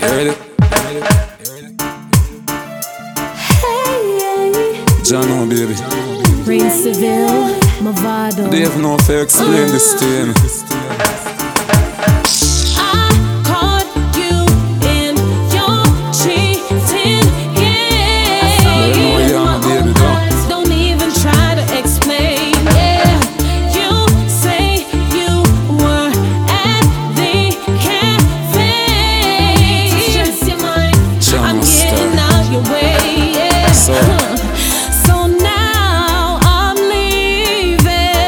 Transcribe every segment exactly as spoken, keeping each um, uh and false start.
ready? Jano, baby. Rain Seville, Movado. They have no to explain this to you. I caught you in your cheating game. You know you are my baby, though. Don't even try to explain. Yeah, you say you were at the cafe. Stress your mind. I'm getting out your way. Yeah. So. So now I'm leaving.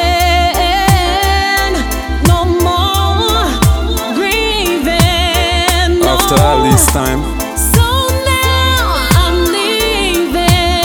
No more grieving. No. After all this time. So now I'm leaving.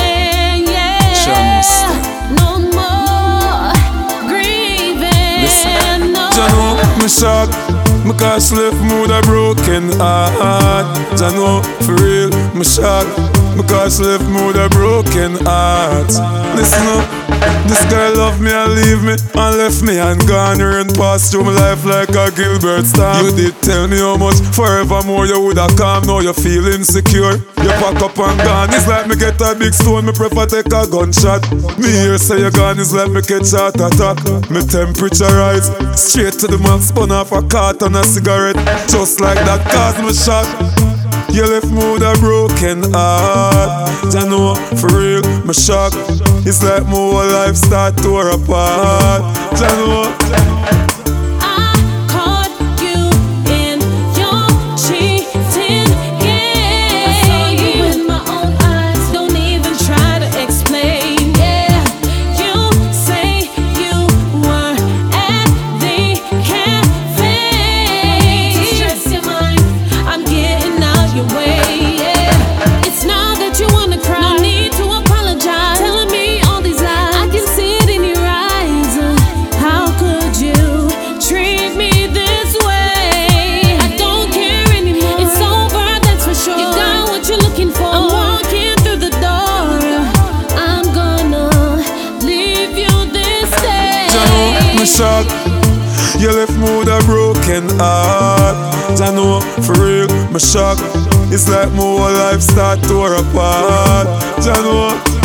Yeah. No more grieving. Listen. No. Jano, me shocked. Me cause left me with a broken heart. Jano, for real, me shocked. Me cause left me with a broken heart. Listen up, this girl love me and leave me and left me and gone. Her and passed through my life like a Gilbert Storm. You did tell me how much forevermore you woulda calm. Now you feel insecure. You pack up and gone. It's like me get a big stone, me prefer take a gunshot. Me hear say you gone, it's like me catch heart attack. Me temperature rise, straight to the max, spun off a carton a cigarette. Just like that cause me shock. You left me with a broken heart. I know, for real, me shock. It's like my whole life start to tear apart. I know. I caught you in your cheating game. I saw you with my own eyes. Don't even try to explain. Yeah, you say you were at the cafe. Stress your mind. I'm getting out your way. Yeah, it's not that you wanna cry. No need to apologize. Telling me all these lies. I can see it in your eyes. How could you treat me this way? I don't care anymore. It's over, that's for sure. You got what you're looking for. I'm walking through the door. I'm gonna leave you this day. Jano, me shocked. You left me with a broken heart. Jano, for real, me shocked. It's like my whole life start to tear apart. Jano.